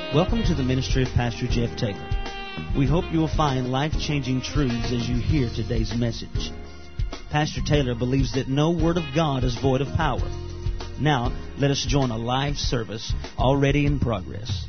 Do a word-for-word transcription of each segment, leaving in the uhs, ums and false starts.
Welcome to the ministry of Pastor Jeff Taylor. We hope you will find life-changing truths as you hear today's message. Pastor Taylor believes that no word of God is void of power. Now, let us join a live service already in progress.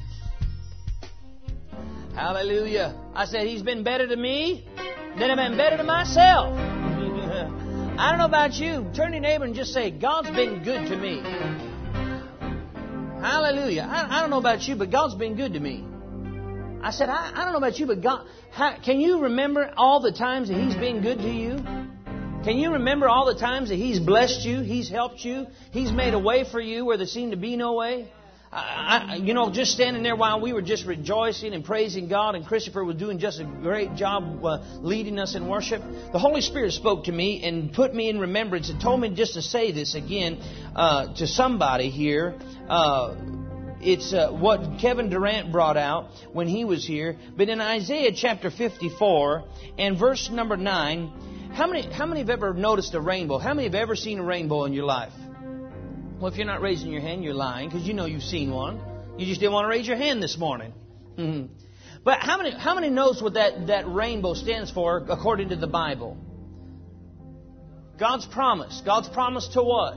Hallelujah. I said, He's been better to me than I've been better to myself. I don't know about you. Turn to your neighbor and just say, God's been good to me. Hallelujah. I, I don't know about you, but God's been good to me. I said, I, I don't know about you, but God, how, can you remember all the times that He's been good to you? Can you remember all the times that He's blessed you, He's helped you, He's made a way for you where there seemed to be no way? I, I, you know, just standing there while we were just rejoicing and praising God, and Christopher was doing just a great job uh, leading us in worship, the Holy Spirit spoke to me and put me in remembrance and told me just to say this again uh, to somebody here. Uh, it's uh, what Kevin Durant brought out when he was here. But in Isaiah chapter fifty-four and verse number nine, how many, how many have ever noticed a rainbow? How many have ever seen a rainbow in your life? Well, if you're not raising your hand, you're lying, because you know you've seen one. You just didn't want to raise your hand this morning. Mm-hmm. But how many how many knows what that, that rainbow stands for according to the Bible? God's promise. God's promise to what?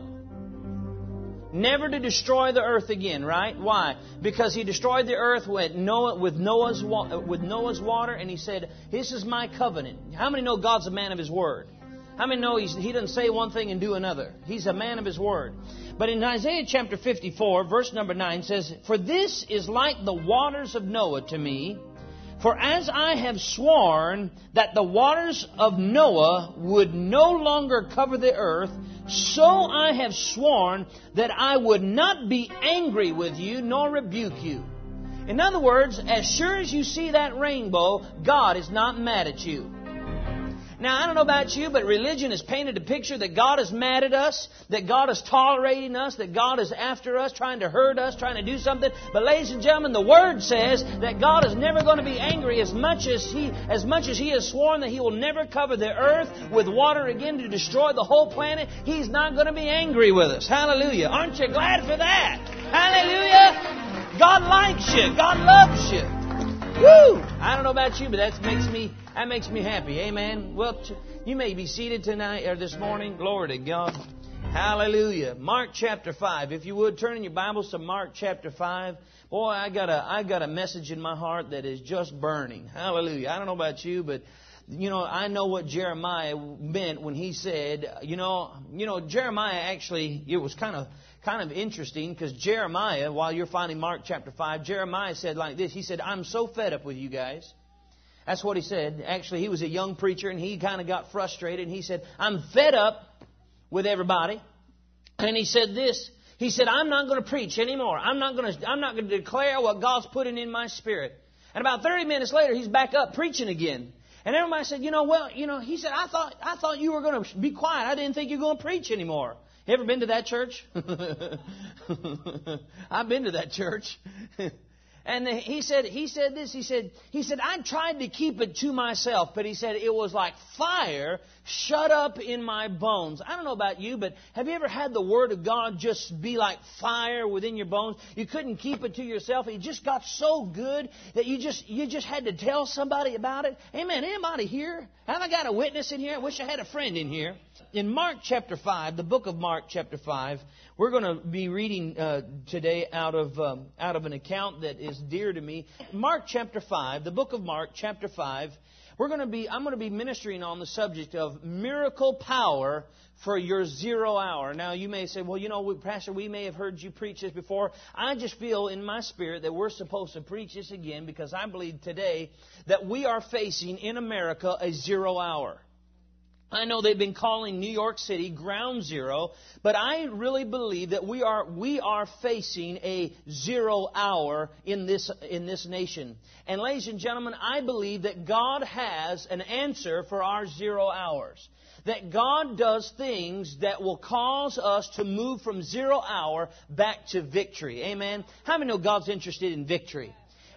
Never to destroy the earth again, right? Why? Because He destroyed the earth with Noah, with Noah's with Noah's water, and He said, "This is my covenant." How many know God's a man of His word? How many know he's, He doesn't say one thing and do another? He's a man of His word. But in Isaiah chapter fifty-four, verse number nine says, "For this is like the waters of Noah to me. For as I have sworn that the waters of Noah would no longer cover the earth, so I have sworn that I would not be angry with you nor rebuke you." In other words, as sure as you see that rainbow, God is not mad at you. Now, I don't know about you, but religion has painted a picture that God is mad at us, that God is tolerating us, that God is after us, trying to hurt us, trying to do something. But ladies and gentlemen, the Word says that God is never going to be angry as much as He, as much as He has sworn that He will never cover the earth with water again to destroy the whole planet. He's not going to be angry with us. Hallelujah. Aren't you glad for that? Hallelujah. God likes you. God loves you. Woo! I don't know about you, but that makes me that makes me happy. Amen. Well, you may be seated tonight or this morning. Glory to God. Hallelujah. Mark chapter five. If you would turn in your Bibles to Mark chapter five. Boy, I got a I got a message in my heart that is just burning. Hallelujah. I don't know about you, but you know, I know what Jeremiah meant when he said, you know, you know, Jeremiah actually, it was kind of kind of interesting because Jeremiah, while you're finding Mark chapter five, Jeremiah said like this. He said, "I'm so fed up with you guys." That's what he said. Actually, he was a young preacher and he kind of got frustrated. And he said, "I'm fed up with everybody." And he said this. He said, "I'm not going to preach anymore. I'm not going to, I'm not going to declare what God's putting in my spirit." And about thirty minutes later, he's back up preaching again. And everybody said, you know, well, you know, he said, I thought, I thought you were going to be quiet. I didn't think you were going to preach anymore. You ever been to that church? I've been to that church. And he said, he said this, he said, he said, I tried to keep it to myself, but he said it was like fire shut up in my bones. I don't know about you, but have you ever had the Word of God just be like fire within your bones? You couldn't keep it to yourself. It just got so good that you just, you just had to tell somebody about it. Amen. Anybody here? Have I got a witness in here? I wish I had a friend in here. In Mark chapter five, the book of Mark chapter five, we're going to be reading uh, today out of um, out of an account that is dear to me. Mark chapter five, the book of Mark chapter five. We're going to be I'm going to be ministering on the subject of miracle power for your zero hour. Now, you may say, well, you know, Pastor, we may have heard you preach this before. I just feel in my spirit that we're supposed to preach this again because I believe today that we are facing in America a zero hour. I know they've been calling New York City ground zero, but I really believe that we are we are facing a zero hour in this in this nation. And ladies and gentlemen, I believe that God has an answer for our zero hours. That God does things that will cause us to move from zero hour back to victory. Amen. How many know God's interested in victory?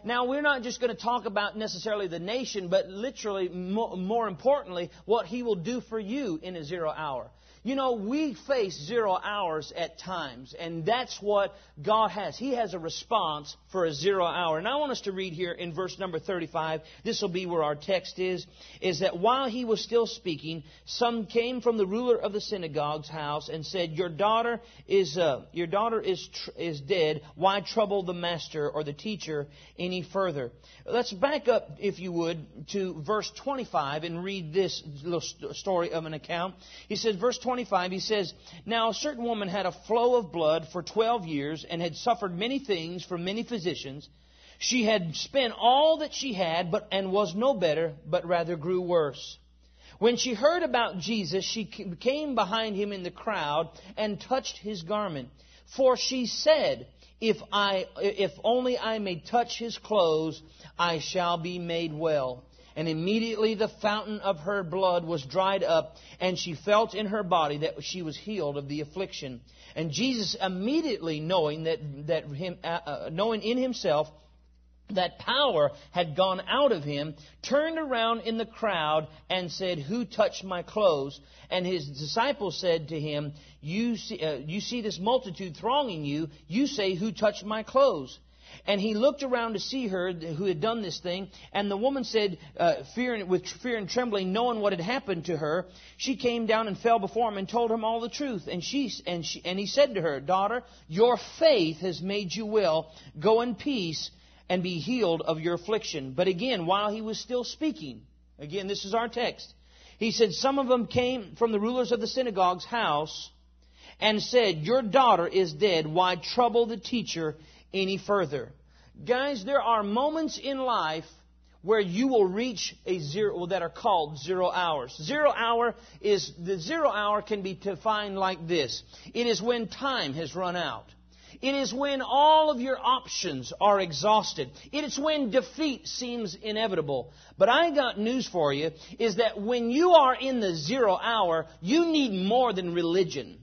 Now, we're not just going to talk about necessarily the nation, but literally, more importantly, what He will do for you in a zero hour. You know, we face zero hours at times, and that's what God has. He has a response for a zero hour. And I want us to read here in verse number thirty-five. This will be where our text is, is that while He was still speaking, some came from the ruler of the synagogue's house and said, Your daughter is uh, your daughter is tr- is dead. Why trouble the master or the teacher any further? Let's back up, if you would, to verse twenty-five and read this little st- story of an account. He says, verse twenty-five, he says, Now a certain woman had a flow of blood for twelve years and had suffered many things from many physicians. She had spent all that she had, but and was no better, but rather grew worse. When she heard about Jesus, she came behind Him in the crowd and touched His garment. For she said, If I, if only I may touch His clothes, I shall be made well. And immediately the fountain of her blood was dried up, and she felt in her body that she was healed of the affliction. And Jesus, immediately knowing that that him, uh, knowing in Himself that power had gone out of Him, turned around in the crowd and said, Who touched my clothes? And His disciples said to Him, You see, uh, you see this multitude thronging you. You say, Who touched my clothes? And He looked around to see her who had done this thing. And the woman said, uh, fear, with fear and trembling, knowing what had happened to her, she came down and fell before Him and told Him all the truth. And she and she, and He said to her, Daughter, your faith has made you well. Go in peace and be healed of your affliction. But again, while He was still speaking, again, this is our text, He said, Some of them came from the rulers of the synagogue's house and said, Your daughter is dead. Why trouble the teacher any further? Guys, there are moments in life where you will reach a zero, that are called zero hours. Zero hour is, the zero hour can be defined like this. It is when time has run out. It is when all of your options are exhausted. It is when defeat seems inevitable. But I got news for you, is that when you are in the zero hour, you need more than religion.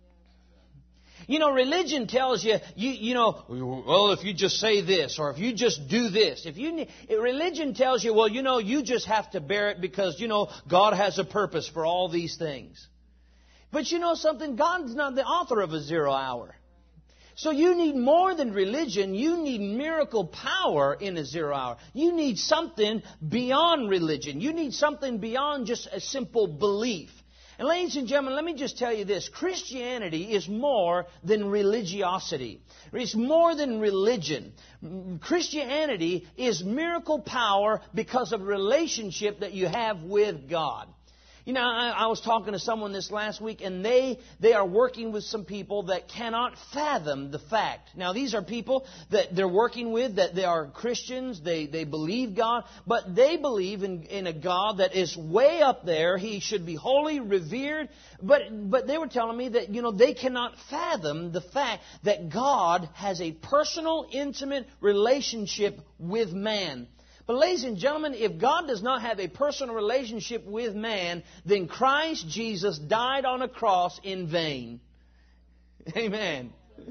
You know, religion tells you, you, you know, well, if you just say this, or if you just do this. If you, religion tells you, well, you know, you just have to bear it because, you know, God has a purpose for all these things. But you know something? God's not the author of a zero hour. So you need more than religion. You need miracle power in a zero hour. You need something beyond religion. You need something beyond just a simple belief. And ladies and gentlemen, let me just tell you this. Christianity is more than religiosity. It's more than religion. Christianity is miracle power because of a relationship that you have with God. You know, I, I was talking to someone this last week, and they they are working with some people that cannot fathom the fact. Now, these are people that they're working with, that they are Christians, they, they believe God, but they believe in, in a God that is way up there. He should be holy, revered, but but they were telling me that, you know, they cannot fathom the fact that God has a personal, intimate relationship with man. But ladies and gentlemen, if God does not have a personal relationship with man, then Christ Jesus died on a cross in vain. Amen.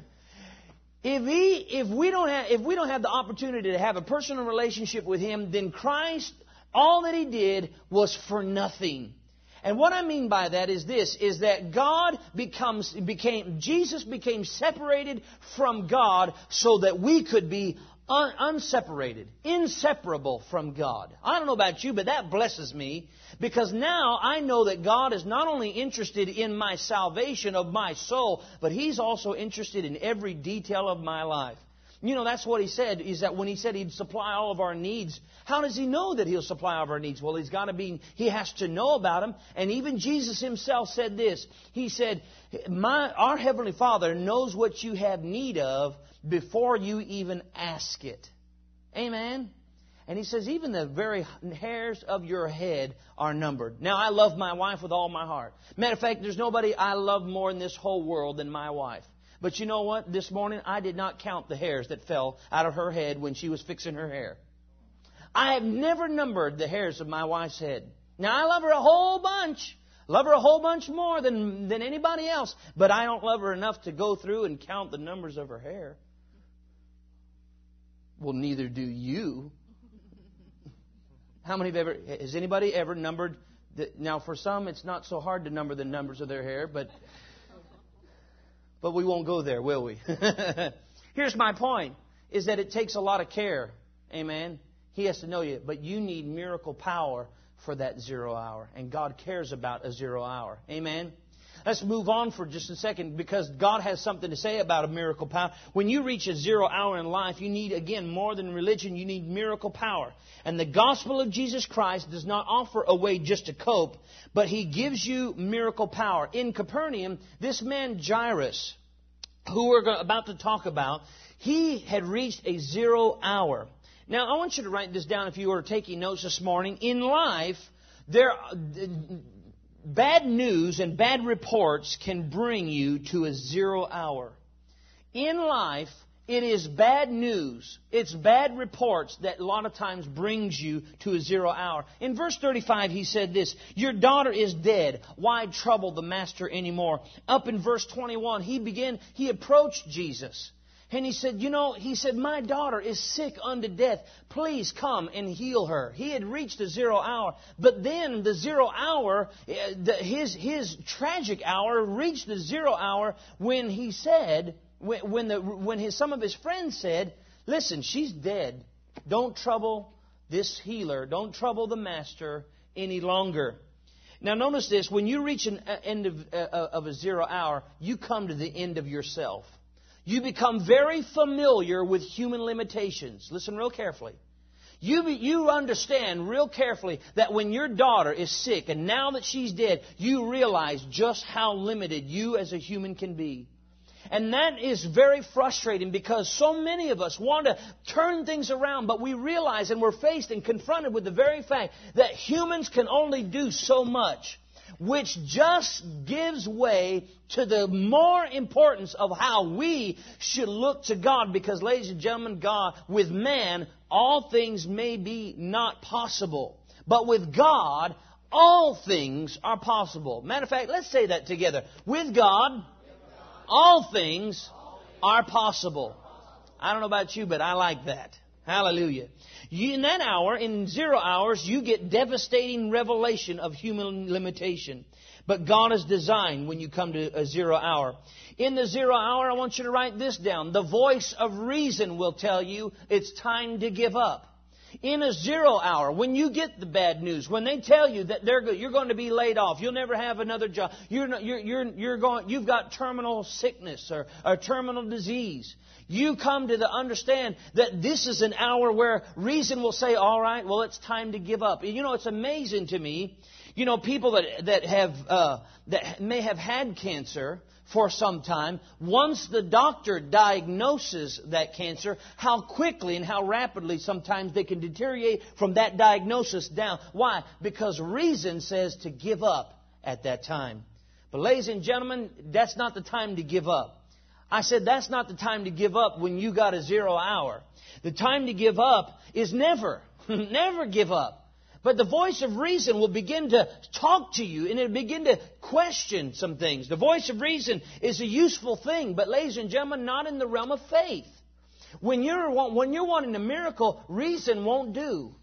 If he, if we don't have, if we don't have the opportunity to have a personal relationship with Him, then Christ, all that He did was for nothing. And what I mean by that is this, is that God becomes, became, Jesus became separated from God so that we could be Un- unseparated, inseparable from God. I don't know about you, but that blesses me because now I know that God is not only interested in my salvation of my soul, but He's also interested in every detail of my life. You know, that's what He said, is that when He said He'd supply all of our needs, how does He know that He'll supply all of our needs? Well, He's got to be, He has to know about them. And even Jesus Himself said this. He said, my, our Heavenly Father knows what you have need of before you even ask it. Amen? And He says, even the very hairs of your head are numbered. Now, I love my wife with all my heart. Matter of fact, there's nobody I love more in this whole world than my wife. But you know what? This morning, I did not count the hairs that fell out of her head when she was fixing her hair. I have never numbered the hairs of my wife's head. Now, I love her a whole bunch. Love her a whole bunch more than, than anybody else. But I don't love her enough to go through and count the numbers of her hair. Well, neither do you. How many have ever, has anybody ever numbered, the, now for some it's not so hard to number the numbers of their hair, but, but we won't go there, will we? Here's my point, is that it takes a lot of care. Amen. He has to know you, but you need miracle power for that zero hour. And God cares about a zero hour. Amen. Let's move on for just a second, because God has something to say about a miracle power. When you reach a zero hour in life, you need, again, more than religion, you need miracle power. And the gospel of Jesus Christ does not offer a way just to cope, but He gives you miracle power. In Capernaum, this man Jairus, who we're about to talk about, he had reached a zero hour. Now, I want you to write this down if you were taking notes this morning. In life, there bad news and bad reports can bring you to a zero hour. In life, it is bad news. It's bad reports that a lot of times brings you to a zero hour. In verse thirty-five, he said this, "Your daughter is dead. Why trouble the master anymore?" Up in verse twenty-one, he began, he approached Jesus. And he said, you know, he said, "My daughter is sick unto death. Please come and heal her." He had reached the zero hour. But then the zero hour, his, his tragic hour reached the zero hour when he said, when, the, when his, some of his friends said, "Listen, she's dead. Don't trouble this healer. Don't trouble the master any longer." Now notice this, when you reach an end of, uh, of a zero hour, you come to the end of yourself. You become very familiar with human limitations. Listen real carefully. You, you understand real carefully that when your daughter is sick and now that she's dead, you realize just how limited you as a human can be. And that is very frustrating, because so many of us want to turn things around, but we realize and we're faced and confronted with the very fact that humans can only do so much, which just gives way to the more importance of how we should look to God. Because, ladies and gentlemen, God, with man, all things may be not possible. But with God, all things are possible. Matter of fact, let's say that together. With God, all things are possible. I don't know about you, but I like that. Hallelujah. You, in that hour, in zero hours, you get devastating revelation of human limitation. But God has designed when you come to a zero hour. In the zero hour, I want you to write this down. The voice of reason will tell you it's time to give up. In a zero hour, when you get the bad news, when they tell you that they're you're going to be laid off, you'll never have another job, you're not, you're you're you're going, you've got terminal sickness or, or terminal disease, you come to the understand that this is an hour where reason will say, "All right, well, it's time to give up." You know, it's amazing to me. You know, people that that have uh, that may have had cancer for some time, once the doctor diagnoses that cancer, how quickly and how rapidly sometimes they can deteriorate from that diagnosis down. Why? Because reason says to give up at that time. But ladies and gentlemen, that's not the time to give up. I said that's not the time to give up when you got a zero hour. The time to give up is never, never give up. But the voice of reason will begin to talk to you, and it'll begin to question some things. The voice of reason is a useful thing, but ladies and gentlemen, not in the realm of faith. When you're, when you're wanting a miracle, reason won't do.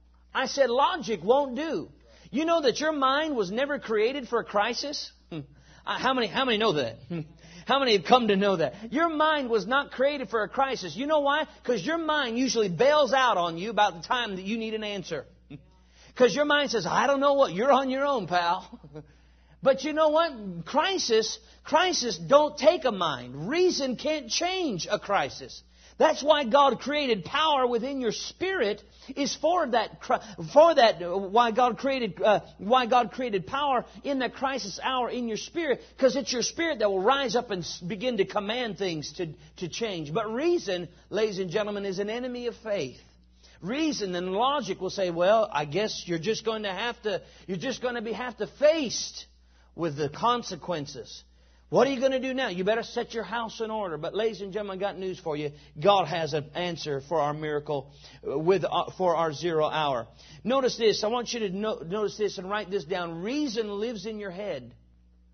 I said logic won't do. You know that your mind was never created for a crisis? How many, how many know that? How many have come to know that? Your mind was not created for a crisis. You know why? Because your mind usually bails out on you about the time that you need an answer. Because your mind says, "I don't know what, you're on your own, pal." But you know what? Crisis, crisis don't take a mind. Reason can't change a crisis. That's why God created power within your spirit. Is for that, for that. Why God created, uh, why God created power in that crisis hour in your spirit, because it's your spirit that will rise up and begin to command things to to change. But reason, ladies and gentlemen, is an enemy of faith. Reason and logic will say, "Well, I guess you're just going to have to, you're just going to be have to face with the consequences. What are you going to do now? You better set your house in order." But ladies and gentlemen, I got news for you. God has an answer for our miracle, with uh, for our zero hour. Notice this. I want you to no, notice this and write this down. Reason lives in your head.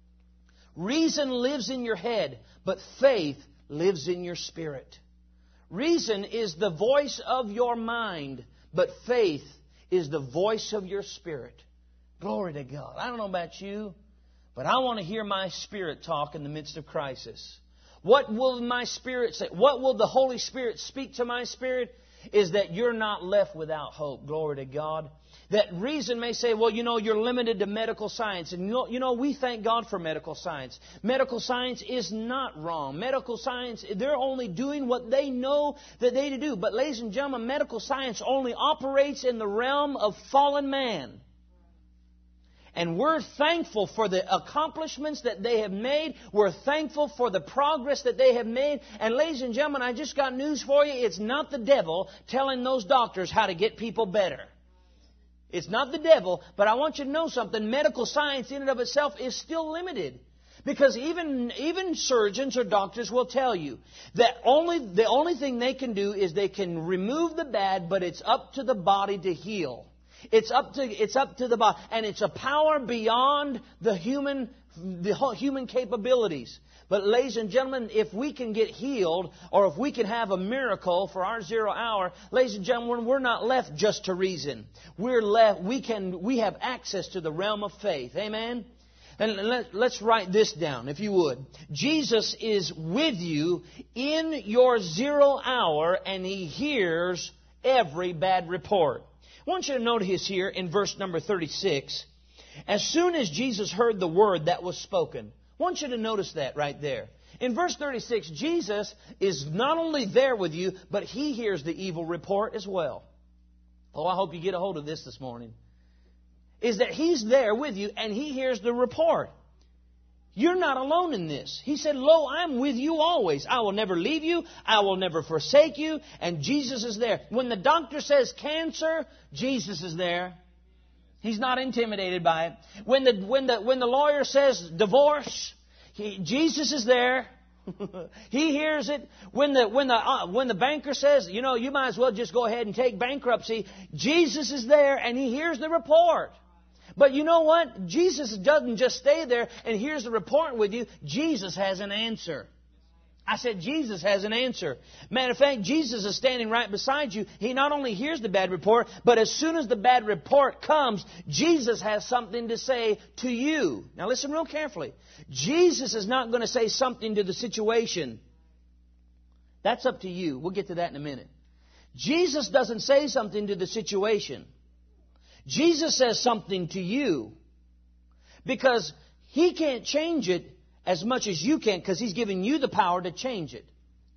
Reason lives in your head, but faith lives in your spirit. Reason is the voice of your mind, but faith is the voice of your spirit. Glory to God. I don't know about you, but I want to hear my spirit talk in the midst of crisis. What will my spirit say? What will the Holy Spirit speak to my spirit? Is that you're not left without hope. Glory to God. That reason may say, well, you know, you're limited to medical science. And, you know, you know, we thank God for medical science. Medical science is not wrong. Medical science, they're only doing what they know that they do. But, ladies and gentlemen, medical science only operates in the realm of fallen man. And we're thankful for the accomplishments that they have made. We're thankful for the progress that they have made. And ladies and gentlemen, I just got news for you. It's not the devil telling those doctors how to get people better. It's not the devil, but I want you to know something. Medical science in and of itself is still limited. Because even, even surgeons or doctors will tell you that only, the only thing they can do is they can remove the bad, but it's up to the body to heal. It's up to, it's up to the body. And it's a power beyond the human, the human capabilities. But ladies and gentlemen, if we can get healed, or if we can have a miracle for our zero hour, ladies and gentlemen, we're not left just to reason. We're left, we can, we have access to the realm of faith. Amen? And let, let's write this down, if you would. Jesus is with you in your zero hour, and He hears every bad report. I want you to notice here in verse number thirty-six, as soon as Jesus heard the word that was spoken. I want you to notice that right there. In verse thirty-six, Jesus is not only there with you, but He hears the evil report as well. Oh, I hope you get a hold of this this morning. Is that He's there with you and He hears the report. You're not alone in this. He said, lo, I'm with you always. I will never leave you. I will never forsake you. And Jesus is there. When the doctor says cancer, Jesus is there. He's not intimidated by it. When the, when the, when the lawyer says divorce, he, Jesus is there. He hears it. When the, when the, uh, when the banker says, you know, you might as well just go ahead and take bankruptcy, Jesus is there and He hears the report. But you know what? Jesus doesn't just stay there and hears the report with you. Jesus has an answer. I said Jesus has an answer. Matter of fact, Jesus is standing right beside you. He not only hears the bad report, but as soon as the bad report comes, Jesus has something to say to you. Now listen real carefully. Jesus is not going to say something to the situation. That's up to you. We'll get to that in a minute. Jesus doesn't say something to the situation. Jesus says something to you, because He can't change it as much as you can, because He's giving you the power to change it.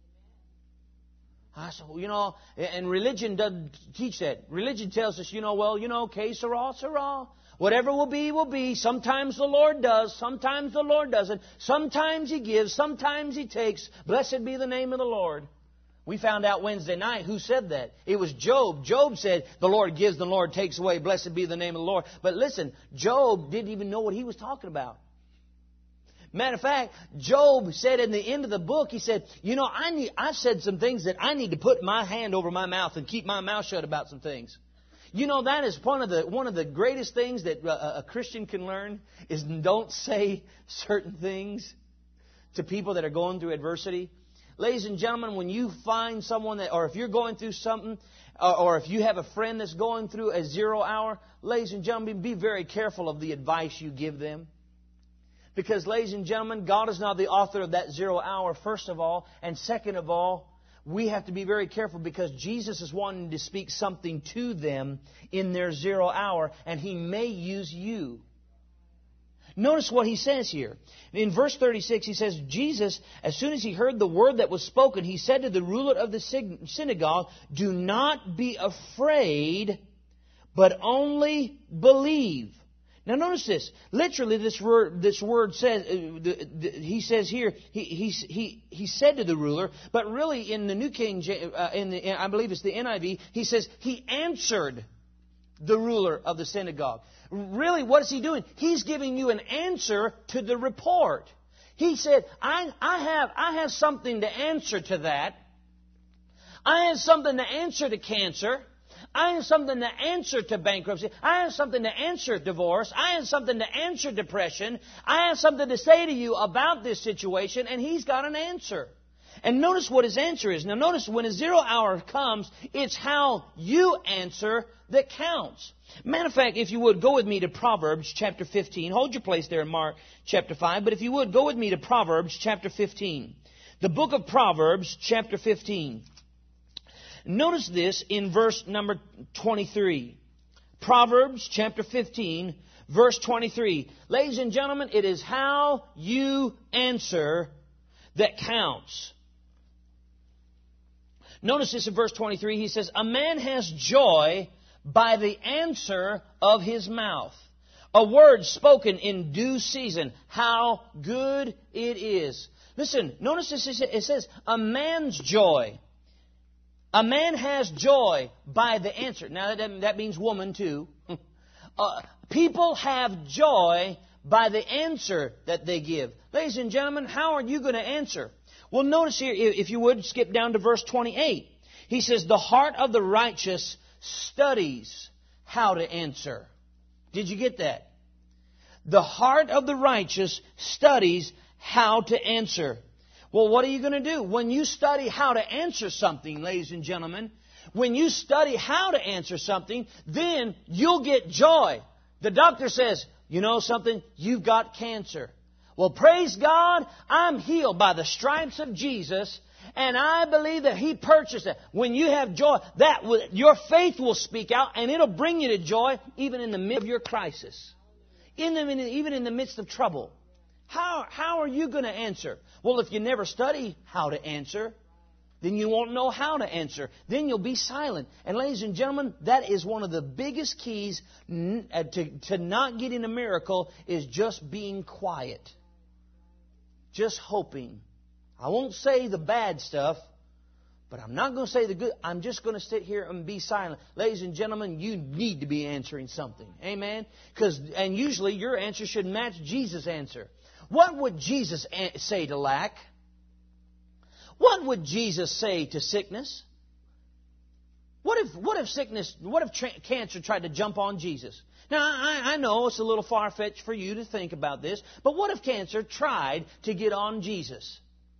I said, you know, and religion doesn't teach that. Religion tells us, you know, well, you know, que sera, sera. Whatever will be, will be. Sometimes the Lord does. Sometimes the Lord doesn't. Sometimes He gives. Sometimes He takes. Blessed be the name of the Lord. We found out Wednesday night who said that. It was Job. Job said, the Lord gives, the Lord takes away. Blessed be the name of the Lord. But listen, Job didn't even know what he was talking about. Matter of fact, Job said in the end of the book, he said, you know, I need, I've said some things that I need to put my hand over my mouth and keep my mouth shut about some things. You know, that is one of the one of the greatest things that a, a Christian can learn is don't say certain things to people that are going through adversity. Ladies and gentlemen, when you find someone that, or if you're going through something, or, or if you have a friend that's going through a zero hour, ladies and gentlemen, be very careful of the advice you give them. Because, ladies and gentlemen, God is not the author of that zero hour, first of all. And second of all, we have to be very careful because Jesus is wanting to speak something to them in their zero hour, and He may use you. Notice what He says here. In verse thirty-six, He says, Jesus, as soon as He heard the word that was spoken, He said to the ruler of the synagogue, do not be afraid, but only believe. Now notice this. Literally, this word, this word says, uh, the, the, he says here, he, he, he, he said to the ruler, but really in the New King, uh, in the, I believe it's the N I V, he says, He answered the ruler of the synagogue. Really, what is He doing? He's giving you an answer to the report. He said, I, I have, I have something to answer to that. I have something to answer to cancer. I have something to answer to bankruptcy. I have something to answer divorce. I have something to answer depression. I have something to say to you about this situation, and He's got an answer. And notice what his answer is. Now notice when a zero hour comes, it's how you answer that counts. Matter of fact, if you would, go with me to Proverbs chapter fifteen. Hold your place there in Mark chapter five. But if you would, go with me to Proverbs chapter fifteen. The book of Proverbs chapter fifteen. Notice this in verse number twenty-three. Proverbs chapter fifteen, verse twenty-three. Ladies and gentlemen, it is how you answer that counts. Notice this in verse twenty-three. He says, a man has joy by the answer of his mouth. A word spoken in due season. How good it is. Listen, notice this. It says, a man's joy. A man has joy by the answer. Now, that, that means woman, too. uh, people have joy by the answer that they give. Ladies and gentlemen, how are you going to answer? Well, notice here, if you would, skip down to verse twenty-eight. He says, the heart of the righteous studies how to answer. Did you get that? The heart of the righteous studies how to answer. Well, what are you going to do? When you study how to answer something, ladies and gentlemen, when you study how to answer something, then you'll get joy. The doctor says, you know something? You've got cancer. Well, praise God, I'm healed by the stripes of Jesus, and I believe that He purchased it. When you have joy, that will, your faith will speak out, and it'll bring you to joy even in the midst of your crisis, in the, even in the midst of trouble. How, how are you going to answer? Well, if you never study how to answer, then you won't know how to answer. Then you'll be silent. And ladies and gentlemen, that is one of the biggest keys to, to not getting a miracle is just being quiet. Just hoping. I won't say the bad stuff, but I'm not going to say the good. I'm just going to sit here and be silent. Ladies and gentlemen, you need to be answering something. Amen? Because, and usually your answer should match Jesus' answer. What would Jesus say to lack? What would Jesus say to sickness? What if, what if sickness, what if tra- cancer tried to jump on Jesus? Now, I, I know it's a little far-fetched for you to think about this, but what if cancer tried to get on Jesus?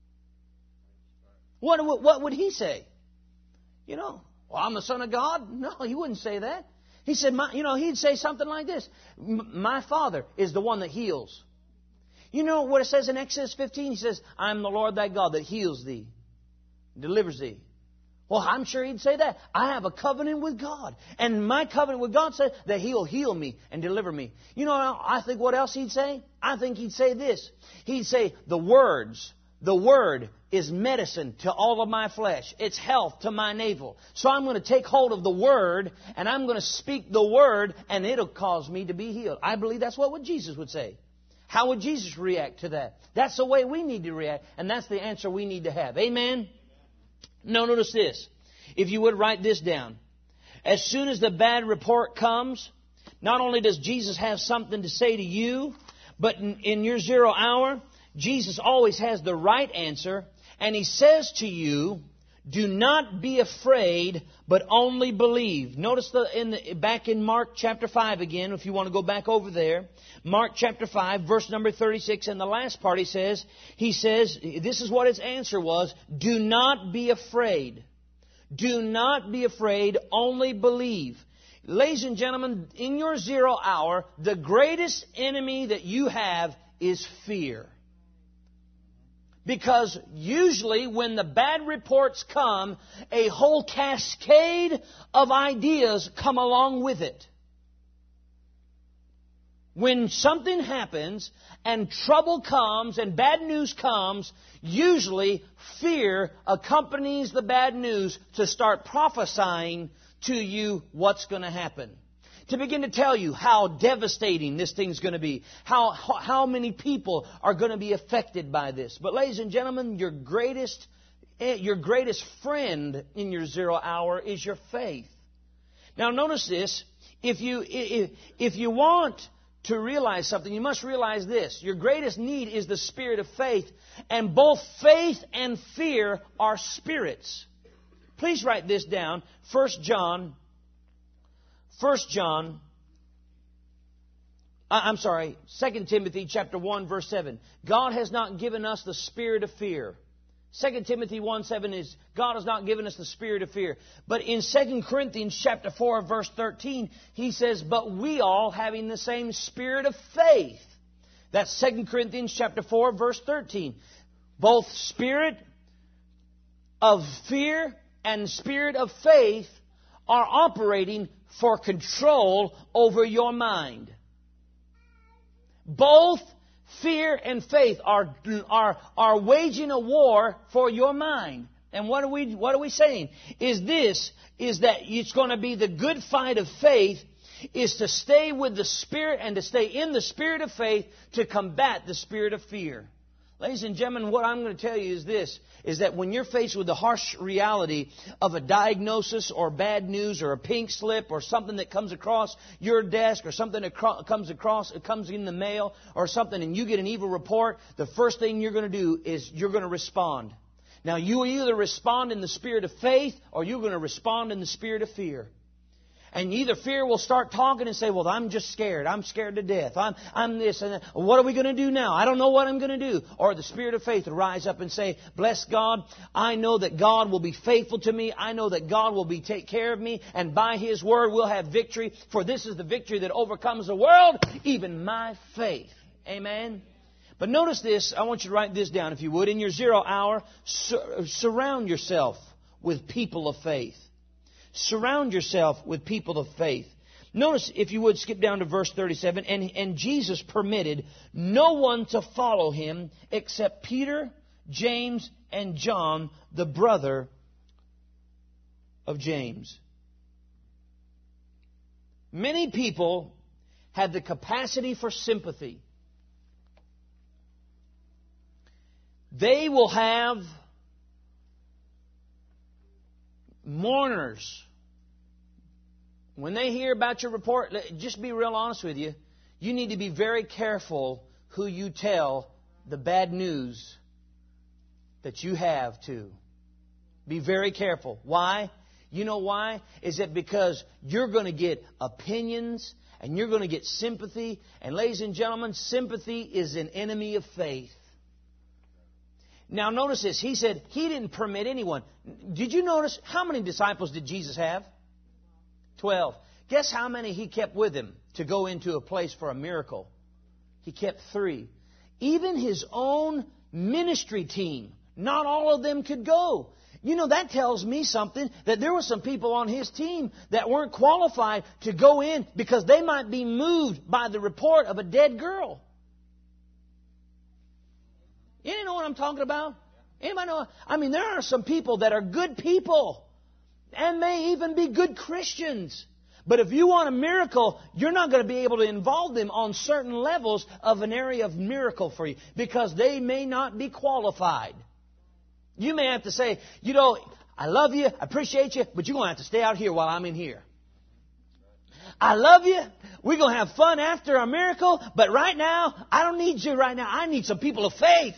What, what, what would He say? You know, well, I'm the Son of God? No, He wouldn't say that. He said, my, you know, He'd say something like this. My Father is the one that heals. You know what it says in Exodus fifteen? He says, I am the Lord thy God that heals thee, delivers thee. Well, I'm sure He'd say that. I have a covenant with God. And my covenant with God says that He'll heal me and deliver me. You know, I think what else He'd say? I think He'd say this. He'd say, the words, the Word is medicine to all of my flesh. It's health to my navel. So I'm going to take hold of the Word and I'm going to speak the Word and it'll cause me to be healed. I believe that's what Jesus would say. How would Jesus react to that? That's the way we need to react, and that's the answer we need to have. Amen? Now, notice this. If you would write this down. As soon as the bad report comes, not only does Jesus have something to say to you, but in, in your zero hour, Jesus always has the right answer, and He says to you, do not be afraid, but only believe. Notice the, in the, back in Mark chapter five again, if you want to go back over there. Mark chapter five, verse number thirty-six, and the last part he says, he says, this is what His answer was, do not be afraid. Do not be afraid, only believe. Ladies and gentlemen, in your zero hour, the greatest enemy that you have is fear. Because usually when the bad reports come, a whole cascade of ideas come along with it. When something happens and trouble comes and bad news comes, usually fear accompanies the bad news to start prophesying to you what's going to happen. To begin to tell you how devastating this thing's going to be. How, how many people are going to be affected by this. But ladies and gentlemen, your greatest, your greatest friend in your zero hour is your faith. Now notice this. If you, if, if you want to realize something, you must realize this. Your greatest need is the spirit of faith. And both faith and fear are spirits. Please write this down. First John First John, I'm sorry, Second Timothy chapter one, verse seven. God has not given us the spirit of fear. Second Timothy one seven is, God has not given us the spirit of fear. But in Second Corinthians chapter four, verse thirteen, he says, but we all having the same spirit of faith. That's Second Corinthians chapter four, verse thirteen. Both spirit of fear and spirit of faith are operating for control over your mind. Both fear and faith are, are, are waging a war for your mind. And what are we, what are we saying? Is this, is that it's going to be the good fight of faith, is to stay with the Spirit and to stay in the spirit of faith to combat the spirit of fear. Ladies and gentlemen, what I'm going to tell you is this, is that when you're faced with the harsh reality of a diagnosis or bad news or a pink slip or something that comes across your desk or something that cro- comes across, it comes in the mail or something, and you get an evil report, the first thing you're going to do is you're going to respond. Now, you either respond in the spirit of faith or you're going to respond in the spirit of fear. And either fear will start talking and say, well, I'm just scared. I'm scared to death. I'm, I'm this and that. What are we going to do now? I don't know what I'm going to do. Or the spirit of faith will rise up and say, bless God. I know that God will be faithful to me. I know that God will be take care of me. And by His word, we'll have victory. For this is the victory that overcomes the world, even my faith. Amen. But notice this. I want you to write this down, if you would. In your zero hour, sur- surround yourself with people of faith. Surround yourself with people of faith. Notice, if you would, skip down to verse thirty-seven. And, and Jesus permitted no one to follow Him except Peter, James, and John, the brother of James. Many people have the capacity for sympathy. They will have mourners. When they hear about your report, just be real honest with you. You need to be very careful who you tell the bad news that you have to. Be very careful. Why? You know why? Is it because you're going to get opinions and you're going to get sympathy. And ladies and gentlemen, sympathy is an enemy of faith. Now notice this. He said He didn't permit anyone. Did you notice how many disciples did Jesus have? Twelve. Guess how many He kept with Him to go into a place for a miracle? He kept three. Even His own ministry team, not all of them could go. You know, that tells me something, that there were some people on His team that weren't qualified to go in because they might be moved by the report of a dead girl. You know what I'm talking about? Anybody know? I mean, there are some people that are good people and may even be good Christians. But if you want a miracle, you're not going to be able to involve them on certain levels of an area of miracle for you because they may not be qualified. You may have to say, you know, I love you, I appreciate you, but you're going to have to stay out here while I'm in here. I love you. We're going to have fun after our miracle, but right now, I don't need you right now. I need some people of faith.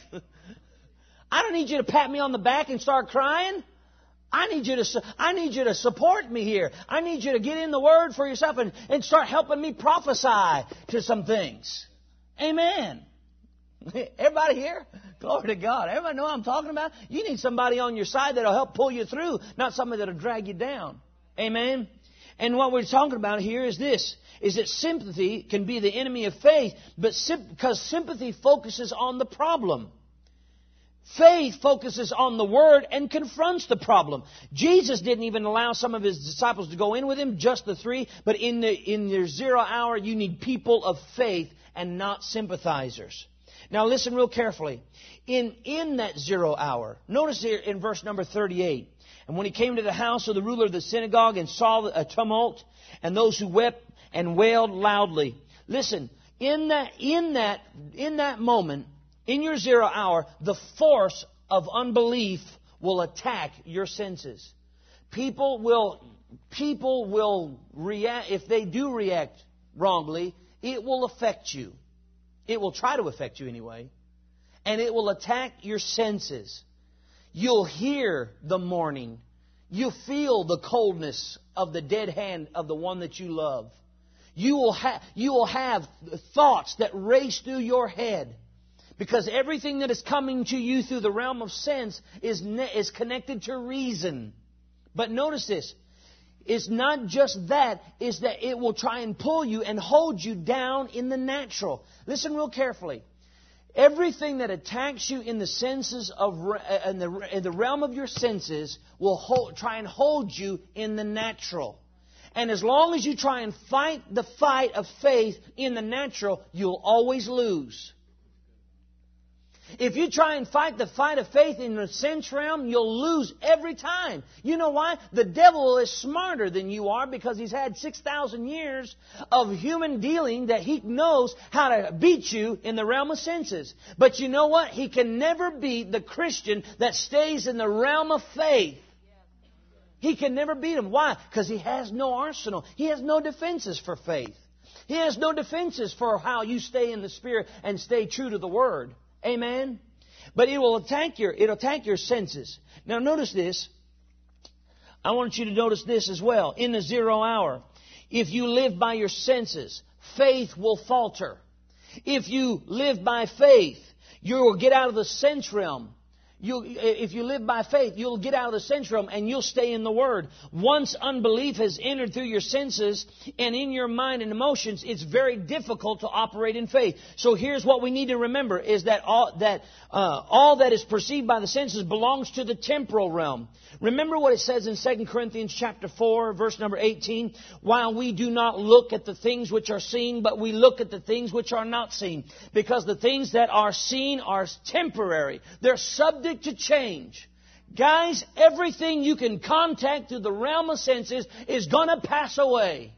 I don't need you to pat me on the back and start crying. I need you to, I need you to support me here. I need you to get in the Word for yourself and, and start helping me prophesy to some things. Amen. Everybody here? Glory to God. Everybody know what I'm talking about? You need somebody on your side that'll help pull you through, not somebody that'll drag you down. Amen. And what we're talking about here is this, is that sympathy can be the enemy of faith, but sim- because sympathy focuses on the problem. Faith focuses on the Word and confronts the problem. Jesus didn't even allow some of His disciples to go in with Him, just the three. But in the in your zero hour, you need people of faith and not sympathizers. Now listen real carefully. In, in that zero hour, notice here in verse number thirty-eight. And when He came to the house of the ruler of the synagogue and saw a tumult and those who wept and wailed loudly. Listen, in that, in that, in that moment, in your zero hour, the force of unbelief will attack your senses. People will, people will react, if they do react wrongly, it will affect you. It will try to affect you anyway. And it will attack your senses. You'll hear the mourning. You feel the coldness of the dead hand of the one that you love. You will, ha- you will have thoughts that race through your head. Because everything that is coming to you through the realm of sense is, ne- is connected to reason. But notice this. It's not just that. It's that it will try and pull you and hold you down in the natural. Listen real carefully. Everything that attacks you in the senses of in the, in the realm of your senses will hold, try and hold you in the natural. And as long as you try and fight the fight of faith in the natural, you'll always lose. If you try and fight the fight of faith in the sense realm, you'll lose every time. You know why? The devil is smarter than you are because he's had six thousand years of human dealing that he knows how to beat you in the realm of senses. But you know what? He can never beat the Christian that stays in the realm of faith. He can never beat him. Why? Because he has no arsenal. He has no defenses for faith. He has no defenses for how you stay in the Spirit and stay true to the Word. Amen? But it will attack your, it'll attack your senses. Now notice this. I want you to notice this as well. In the zero hour, if you live by your senses, faith will falter. If you live by faith, you will get out of the sense realm. You, if you live by faith, you'll get out of the sense realm and you'll stay in the Word. Once unbelief has entered through your senses and in your mind and emotions, it's very difficult to operate in faith. So here's what we need to remember is that all that uh, all that is perceived by the senses belongs to the temporal realm. Remember what it says in Second Corinthians chapter four, verse number eighteen. While we do not look at the things which are seen, but we look at the things which are not seen. Because the things that are seen are temporary. They're subject to change. Guys, everything you can contact through the realm of senses is going to pass away.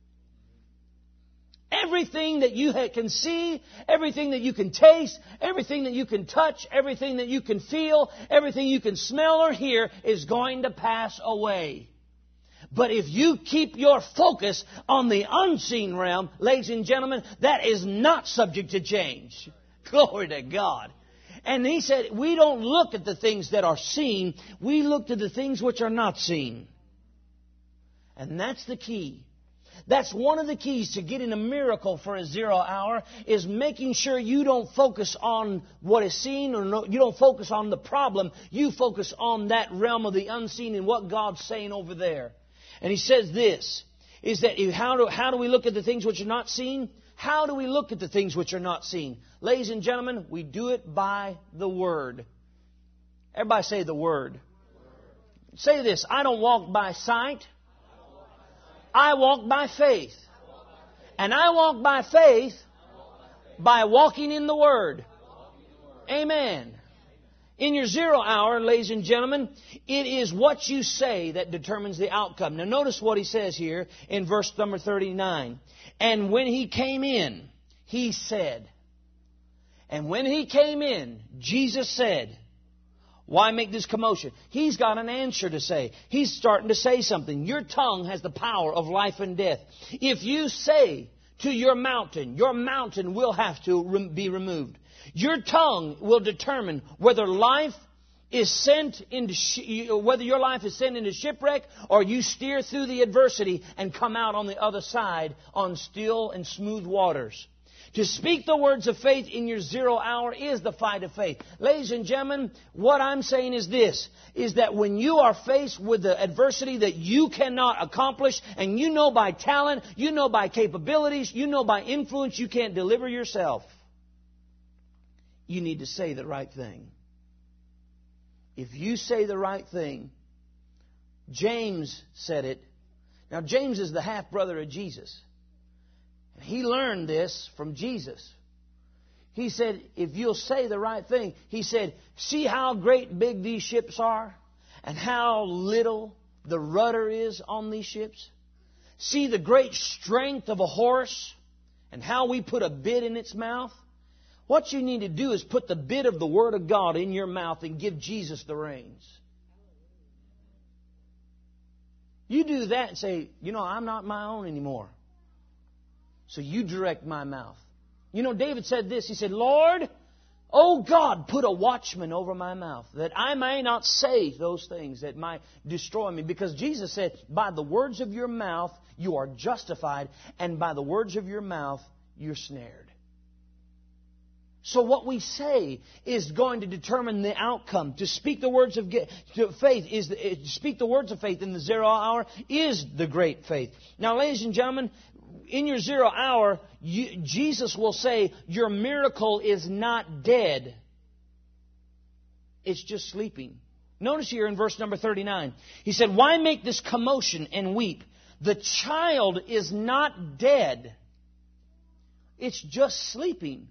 Everything that you can see, everything that you can taste, everything that you can touch, everything that you can feel, everything you can smell or hear is going to pass away. But if you keep your focus on the unseen realm, ladies and gentlemen, that is not subject to change. Glory to God. And he said, we don't look at the things that are seen. We look to the things which are not seen. And that's the key. That's one of the keys to getting a miracle for a zero hour is making sure you don't focus on what is seen or no, you don't focus on the problem. You focus on that realm of the unseen and what God's saying over there. And he says this, is that how do, how do we look at the things which are not seen? How do we look at the things which are not seen? Ladies and gentlemen, we do it by the Word. Everybody say the Word. Say this, I don't walk by sight. I walk by faith. And I walk by faith by walking in the Word. Amen. In your zero hour, ladies and gentlemen, it is what you say that determines the outcome. Now notice what he says here in verse number thirty-nine. And when he came in, he said. And when he came in, Jesus said, why make this commotion? He's got an answer to say. He's starting to say something. Your tongue has the power of life and death. If you say to your mountain, your mountain will have to be removed. Your tongue will determine whether life is sent into sh- whether your life is sent into shipwreck or you steer through the adversity and come out on the other side on still and smooth waters. To speak the words of faith in your zero hour is the fight of faith. Ladies and gentlemen, what I'm saying is this, is that when you are faced with the adversity that you cannot accomplish, and you know by talent, you know by capabilities, you know by influence, you can't deliver yourself, you need to say the right thing. If you say the right thing, James said it. Now, James is the half-brother of Jesus. He learned this from Jesus. He said, if you'll say the right thing, he said, see how great big these ships are and how little the rudder is on these ships? See the great strength of a horse and how we put a bit in its mouth? What you need to do is put the bit of the Word of God in your mouth and give Jesus the reins. You do that and say, you know, I'm not my own anymore. So you direct my mouth. You know, David said this. He said, Lord, oh God, put a watchman over my mouth, that I may not say those things that might destroy me. Because Jesus said, by the words of your mouth, you are justified, and by the words of your mouth, you're snared. So what we say is going to determine the outcome. To speak the words of faith is to speak the words of faith in the zero hour is the great faith. Now, ladies and gentlemen, in your zero hour, you, Jesus will say, your miracle is not dead. It's just sleeping. Notice here in verse number thirty-nine. He said, why make this commotion and weep? The child is not dead. It's just sleeping.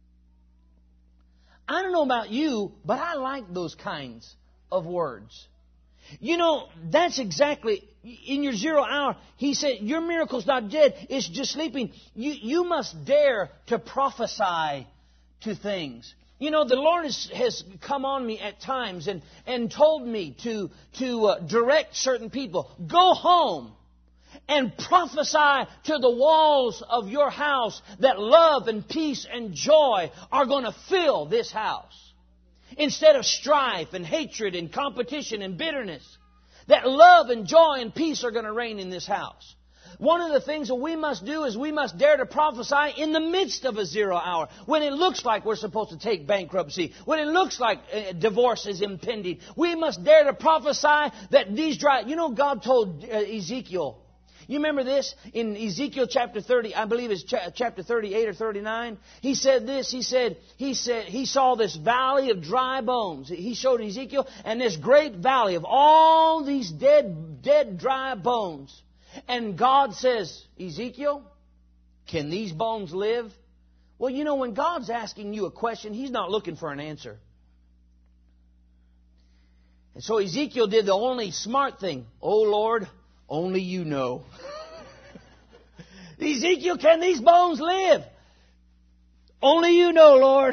I don't know about you, but I like those kinds of words. You know, that's exactly, in your zero hour, he said, your miracle's not dead, it's just sleeping. You, you must dare to prophesy to things. You know, the Lord has, has come on me at times and, and told me to, to uh, direct certain people. Go home and prophesy to the walls of your house that love and peace and joy are going to fill this house. Instead of strife and hatred and competition and bitterness, that love and joy and peace are going to reign in this house. One of the things that we must do is we must dare to prophesy in the midst of a zero hour. When it looks like we're supposed to take bankruptcy. When it looks like uh, divorce is impending. We must dare to prophesy that these dry... You know, God told uh, Ezekiel... You remember this? In Ezekiel chapter thirty, I believe it's chapter thirty-eight or thirty-nine. He said this, he said, he said, he saw this valley of dry bones. He showed Ezekiel, and this great valley of all these dead, dead, dry bones. And God says, Ezekiel, can these bones live? Well, you know, when God's asking you a question, He's not looking for an answer. And so Ezekiel did the only smart thing. Oh, Lord, only you know. Ezekiel, can these bones live? Only you know, Lord.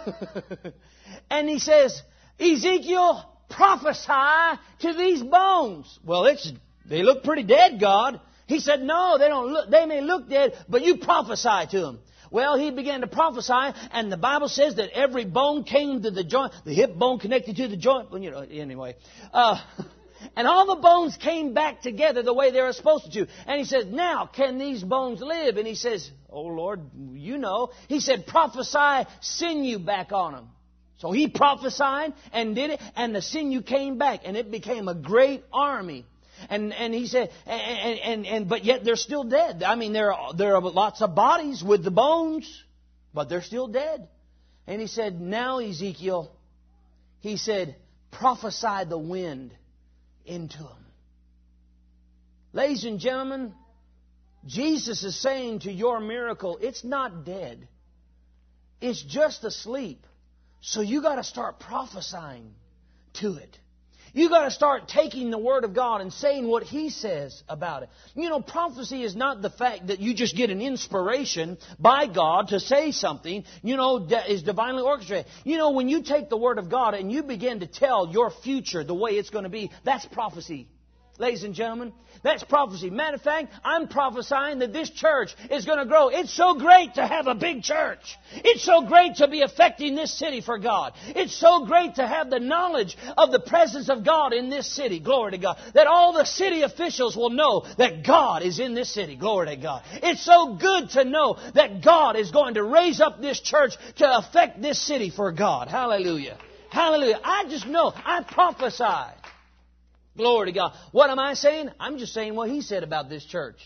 And he says, Ezekiel, prophesy to these bones. Well, it's they look pretty dead, God. He said, no, they don't look, they may look dead, but you prophesy to them. Well, he began to prophesy, and the Bible says that every bone came to the joint, the hip bone connected to the joint. Well, you know, anyway. Uh, And all the bones came back together the way they were supposed to. And he says, now, can these bones live? And he says, oh, Lord, you know. He said, prophesy sinew back on them. So he prophesied and did it, and the sinew came back, and it became a great army. And and he said, and and, and but yet they're still dead. I mean, there are, there are lots of bodies with the bones, but they're still dead. And he said, now, Ezekiel, he said, prophesy the wind into them. Ladies and gentlemen, Jesus is saying to your miracle, it's not dead. It's just asleep. So you got to start prophesying to it. You got to start taking the Word of God and saying what He says about it. You know, prophecy is not the fact that you just get an inspiration by God to say something, you know, that is divinely orchestrated. You know, when you take the Word of God and you begin to tell your future the way it's going to be, that's prophecy. Ladies and gentlemen, that's prophecy. Matter of fact, I'm prophesying that this church is going to grow. It's so great to have a big church. It's so great to be affecting this city for God. It's so great to have the knowledge of the presence of God in this city. Glory to God. That all the city officials will know that God is in this city. Glory to God. It's so good to know that God is going to raise up this church to affect this city for God. Hallelujah. Hallelujah. I just know. I prophesy. Glory to God. What am I saying? I'm just saying what He said about this church.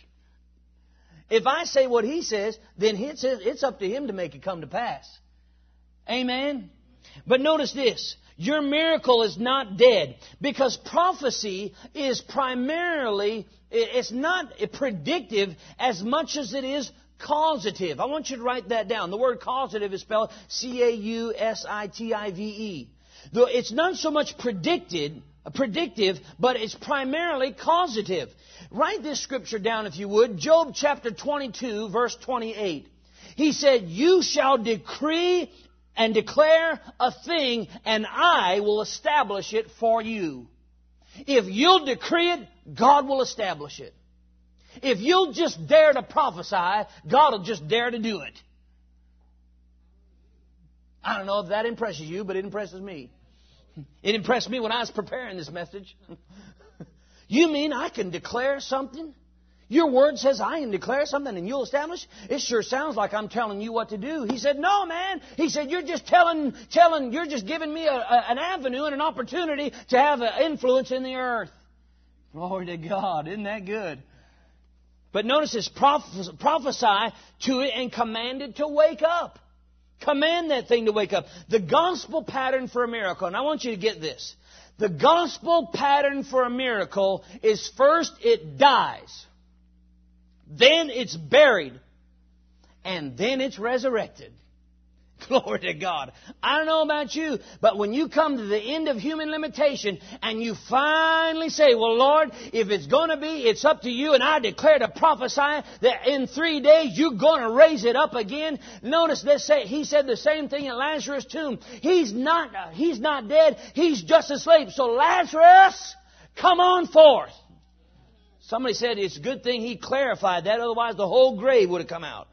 If I say what He says, then it's, it's up to Him to make it come to pass. Amen? But notice this. Your miracle is not dead. Because prophecy is primarily, it's not predictive as much as it is causative. I want you to write that down. The word causative is spelled C A U S I T I V E. Though it's not so much predicted, predictive, but it's primarily causative. Write this scripture down if you would. Job chapter twenty-two, verse twenty-eight. He said, you shall decree and declare a thing, and I will establish it for you. If you'll decree it, God will establish it. If you'll just dare to prophesy, God will just dare to do it. I don't know if that impresses you, but it impresses me. It impressed me when I was preparing this message. You mean I can declare something? Your word says I can declare something and you'll establish. It sure sounds like I'm telling you what to do. He said, no, man. He said, you're just telling, telling, you're just giving me a, a, an avenue and an opportunity to have an influence in the earth. Glory to God. Isn't that good? But notice this, prophes- prophesy to it and command it to wake up. Command that thing to wake up. The gospel pattern for a miracle, and I want you to get this. The gospel pattern for a miracle is first it dies. Then it's buried. And then it's resurrected. Glory to God. I don't know about you, but when you come to the end of human limitation and you finally say, well, Lord, if it's going to be, it's up to you, and I declare to prophesy that in three days you're going to raise it up again. Notice this, say, he said the same thing in Lazarus' tomb. He's not, he's not dead. He's just asleep. So Lazarus, come on forth. Somebody said it's a good thing he clarified that, otherwise the whole grave would have come out.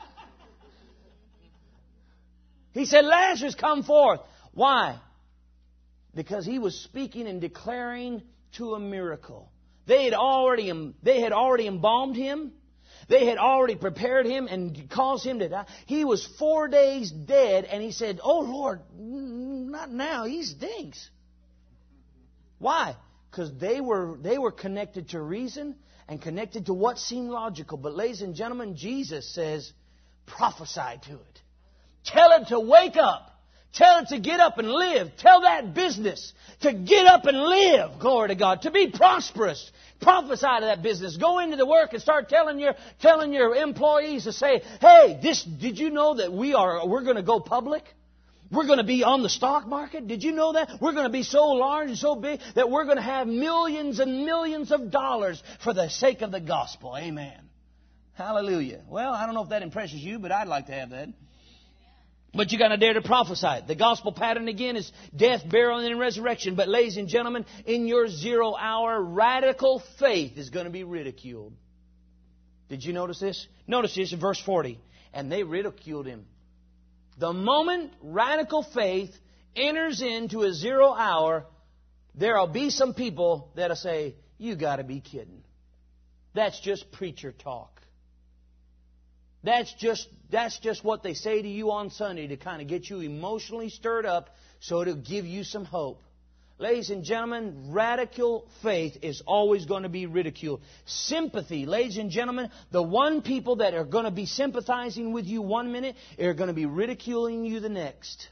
He said, Lazarus, come forth. Why? Because he was speaking and declaring to a miracle. They had already, they had already embalmed him. They had already prepared him and caused him to die. He was four days dead, and he said, oh, Lord, not now. He stinks. Why? Because they were, they were connected to reason and connected to what seemed logical. But ladies and gentlemen, Jesus says, prophesy to it. Tell it to wake up. Tell it to get up and live. Tell that business to get up and live. Glory to God. To be prosperous. Prophesy to that business. Go into the work and start telling your, telling your employees to say, hey, this, did you know that we are, we're going to go public? We're going to be on the stock market. Did you know that? We're going to be so large and so big that we're going to have millions and millions of dollars for the sake of the gospel. Amen. Hallelujah. Well, I don't know if that impresses you, but I'd like to have that. But you got to dare to prophesy. The gospel pattern again is death, burial, and then resurrection. But ladies and gentlemen, in your zero hour, radical faith is going to be ridiculed. Did you notice this? Notice this in verse forty. And they ridiculed him. The moment radical faith enters into a zero hour, there will be some people that will say, you got to be kidding. That's just preacher talk. That's just, that's just what they say to you on Sunday to kind of get you emotionally stirred up so it'll give you some hope. Ladies and gentlemen, radical faith is always going to be ridiculed. Sympathy, ladies and gentlemen, the one people that are going to be sympathizing with you one minute are going to be ridiculing you the next.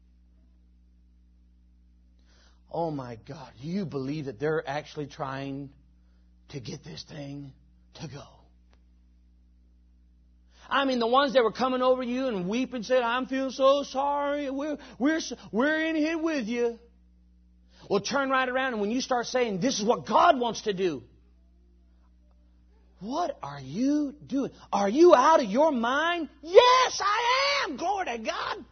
Oh my God, do you believe that they're actually trying to get this thing to go? I mean, the ones that were coming over you and weep and said, I'm feeling so sorry. We're, we're, we're in here with you. Well, turn right around, and when you start saying, this is what God wants to do. What are you doing? Are you out of your mind? Yes, I am. Glory to God.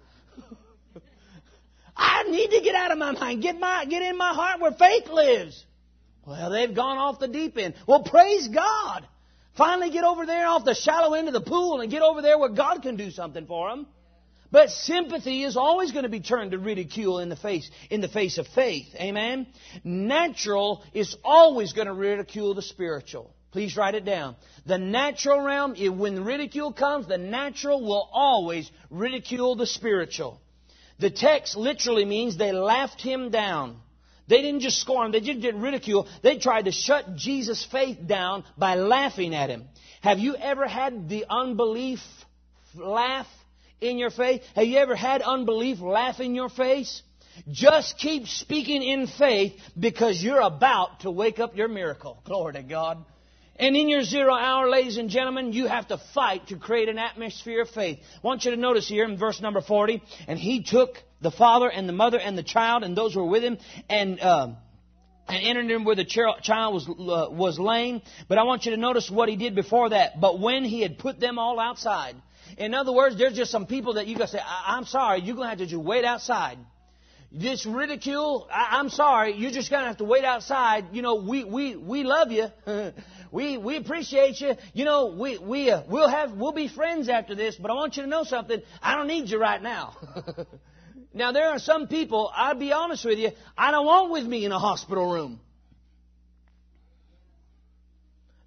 I need to get out of my mind. Get my, get in my heart where faith lives. Well, they've gone off the deep end. Well, praise God. Finally get over there off the shallow end of the pool and get over there where God can do something for them. But sympathy is always going to be turned to ridicule in the face, in the face of faith. Amen? Natural is always going to ridicule the spiritual. Please write it down. The natural realm, when ridicule comes, the natural will always ridicule the spiritual. The text literally means they laughed him down. They didn't just scorn him. They just didn't ridicule. They tried to shut Jesus' faith down by laughing at him. Have you ever had the unbelief laugh in your faith? Have you ever had unbelief laugh in your face? Just keep speaking in faith because you're about to wake up your miracle. Glory to God. And in your zero hour, ladies and gentlemen, you have to fight to create an atmosphere of faith. I want you to notice here in verse number forty, and he took the father and the mother and the child and those who were with him and uh, and entered in where the child was uh, was laying. But I want you to notice what he did before that. But when he had put them all outside. In other words, there's just some people that you got to say, I'm sorry, you're going to have to just wait outside. This ridicule, I, I'm sorry, you're just going to have to wait outside. You know, we we we love you. we we appreciate you. You know, we we uh, we'll have we'll be friends after this. But I want you to know something. I don't need you right now. Now there are some people. I'll be honest with you. I don't want with me in a hospital room.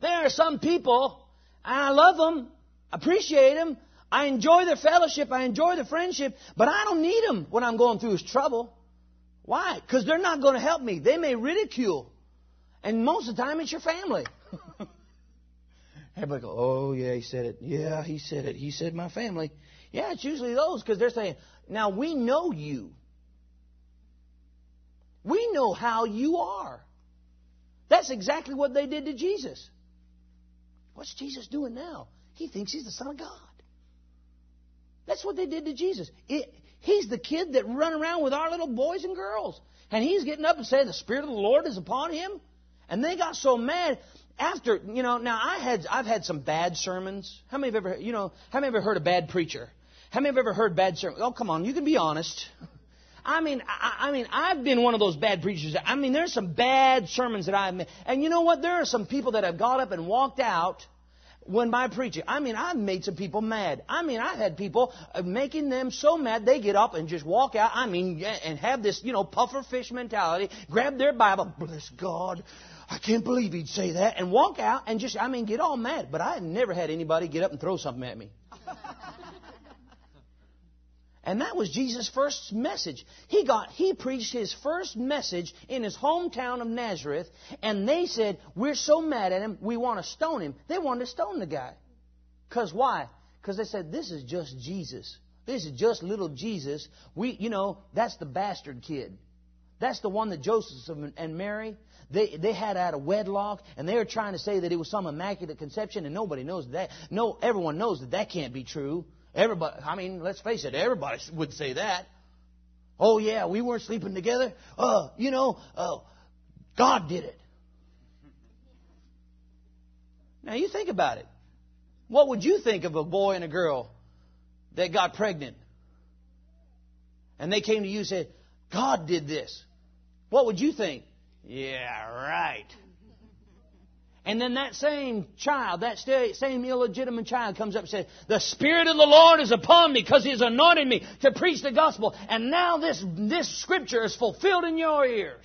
There are some people, and I love them, appreciate them, I enjoy their fellowship, I enjoy their friendship, but I don't need them when I'm going through trouble. Why? Because they're not going to help me. They may ridicule. And most of the time, it's your family. Everybody go, oh, yeah, he said it. Yeah, he said it. He said my family. Yeah, it's usually those because they're saying, now we know you. We know how you are. That's exactly what they did to Jesus. What's Jesus doing now? He thinks he's the Son of God. That's what they did to Jesus. It, he's the kid that run around with our little boys and girls. And he's getting up and saying the Spirit of the Lord is upon him. And they got so mad after, you know, now I had, I've had some bad sermons. How many have ever, you know, how many have ever heard a bad preacher? How many have ever heard bad sermons? Oh, come on, you can be honest. I mean, I, I mean, I've been one of those bad preachers. I mean, there's some bad sermons that I've made. And you know what? There are some people that have got up and walked out when my preaching. I mean, I've made some people mad. I mean, I've had people making them so mad they get up and just walk out. I mean, and have this, you know, puffer fish mentality. Grab their Bible. Bless God. I can't believe he'd say that. And walk out and just, I mean, get all mad. But I have never had anybody get up and throw something at me. And that was Jesus' first message. He got, he preached his first message in his hometown of Nazareth, and they said, we're so mad at him, we want to stone him. They wanted to stone the guy. Because why? Because they said, this is just Jesus. This is just little Jesus. We, you know, that's the bastard kid. That's the one that Joseph and Mary, they, they had out of wedlock, and they were trying to say that it was some immaculate conception, and nobody knows that. No, everyone knows that that can't be true. Everybody, I mean, let's face it, everybody would say that. Oh, yeah, we weren't sleeping together. Uh, you know, uh, God did it. Now, you think about it. What would you think of a boy and a girl that got pregnant? And they came to you and said, God did this. What would you think? Yeah, right. And then that same child, that same illegitimate child comes up and says, the Spirit of the Lord is upon me because He has anointed me to preach the gospel. And now this, this scripture is fulfilled in your ears.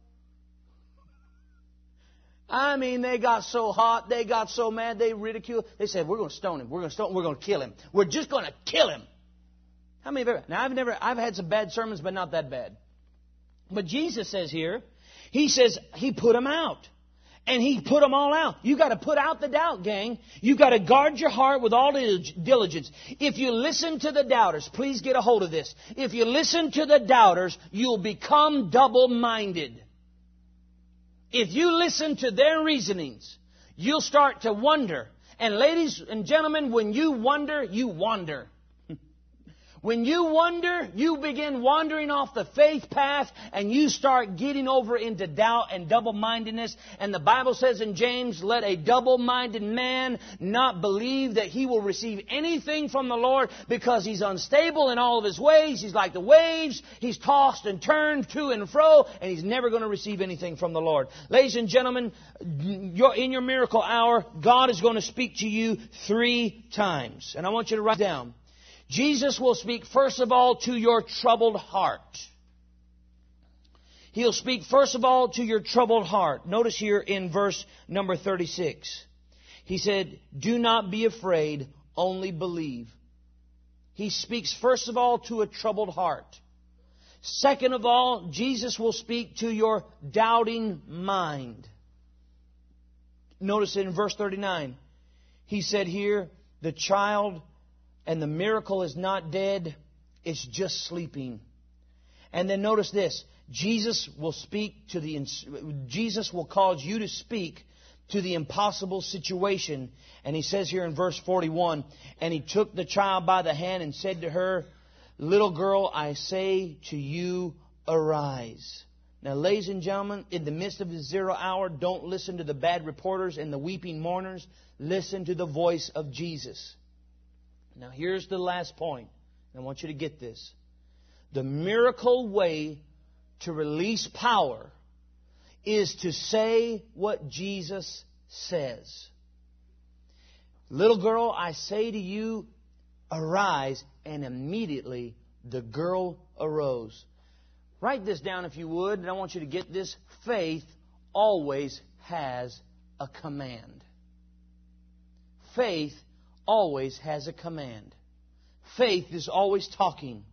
I mean, they got so hot, they got so mad, they ridiculed. They said, we're going to stone him, we're going to stone him, we're going to kill him. We're just going to kill him. How many have ever? Now, I've never, I've had some bad sermons, but not that bad. But Jesus says here, He says He put them out. And He put them all out. You got to put out the doubt, gang. You got to guard your heart with all diligence. If you listen to the doubters, please get a hold of this. If you listen to the doubters, you'll become double-minded. If you listen to their reasonings, you'll start to wonder. And ladies and gentlemen, when you wonder, you wander. When you wander, you begin wandering off the faith path and you start getting over into doubt and double-mindedness. And the Bible says in James, let a double-minded man not believe that he will receive anything from the Lord because he's unstable in all of his ways. He's like the waves. He's tossed and turned to and fro, and he's never going to receive anything from the Lord. Ladies and gentlemen, you're in your miracle hour, God is going to speak to you three times. And I want you to write down. Jesus will speak first of all to your troubled heart. He'll speak first of all to your troubled heart. Notice here in verse number thirty-six. He said, do not be afraid, only believe. He speaks first of all to a troubled heart. Second of all, Jesus will speak to your doubting mind. Notice in verse thirty-nine. He said here, the child and the miracle is not dead, it's just sleeping. And then notice this, Jesus will speak to the, Jesus will cause you to speak to the impossible situation. And He says here in verse forty-one, and He took the child by the hand and said to her, little girl, I say to you, arise. Now, ladies and gentlemen, in the midst of the zero hour, don't listen to the bad reporters and the weeping mourners. Listen to the voice of Jesus. Now, here's the last point. I want you to get this. The miracle way to release power is to say what Jesus says. Little girl, I say to you, arise. And immediately the girl arose. Write this down if you would, and I want you to get this. Faith always has a command. faith always has a command. Faith is always talking.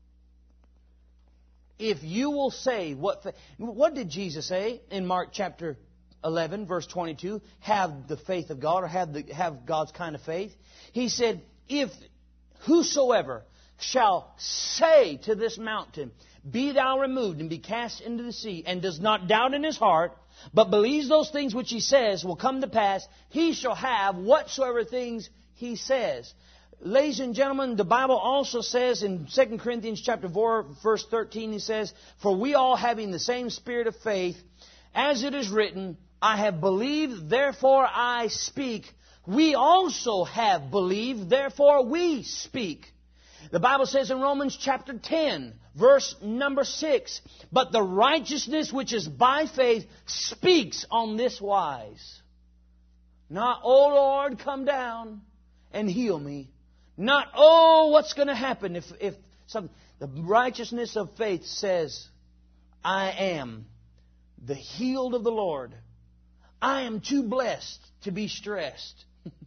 If you will say what... What did Jesus say in Mark chapter eleven, verse twenty-two? Have the faith of God, or have, the, have God's kind of faith. He said, if whosoever shall say to this mountain, be thou removed and be cast into the sea, and does not doubt in his heart, but believes those things which he says will come to pass, he shall have whatsoever things he says. Ladies and gentlemen, the Bible also says in Second Corinthians chapter four, verse thirteen, he says, for we all having the same spirit of faith, as it is written, I have believed, therefore I speak. We also have believed, therefore we speak. The Bible says in Romans chapter ten, verse number six, but the righteousness which is by faith speaks on this wise. Not, oh Lord, come down and heal me. Not, oh, what's going to happen if, if some... The righteousness of faith says, I am the healed of the Lord. I am too blessed to be stressed.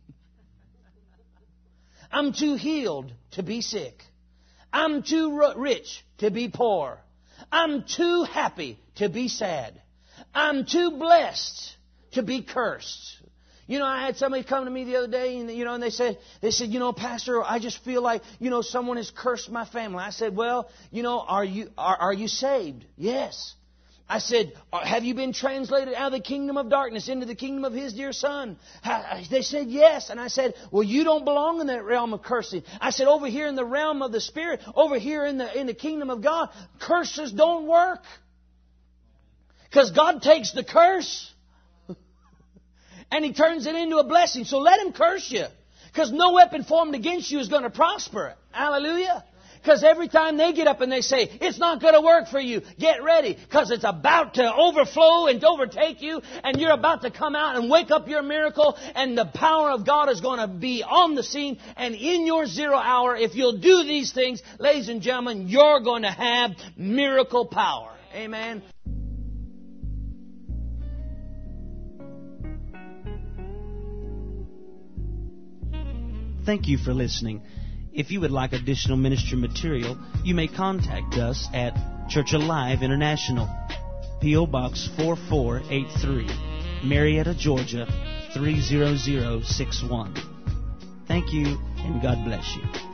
I'm too healed to be sick. I'm too rich to be poor. I'm too happy to be sad. I'm too blessed to be cursed. You know, I had somebody come to me the other day, and you know, and they said, they said, you know, Pastor, I just feel like, you know, someone has cursed my family. I said, well, you know, are you are, are you saved? Yes. I said, have you been translated out of the kingdom of darkness into the kingdom of His dear Son? They said, yes. And I said, well, you don't belong in that realm of cursing. I said, over here in the realm of the Spirit, over here in the in the kingdom of God, curses don't work. Because God takes the curse and He turns it into a blessing. So let Him curse you. Because no weapon formed against you is going to prosper. Hallelujah. Because every time they get up and they say, it's not going to work for you, get ready. Because it's about to overflow and overtake you. And you're about to come out and wake up your miracle. And the power of God is going to be on the scene. And in your zero hour, if you'll do these things, ladies and gentlemen, you're going to have miracle power. Amen. Thank you for listening. If you would like additional ministry material, you may contact us at Church Alive International, P O Box four four eight three, Marietta, Georgia three zero zero six one. Thank you, and God bless you.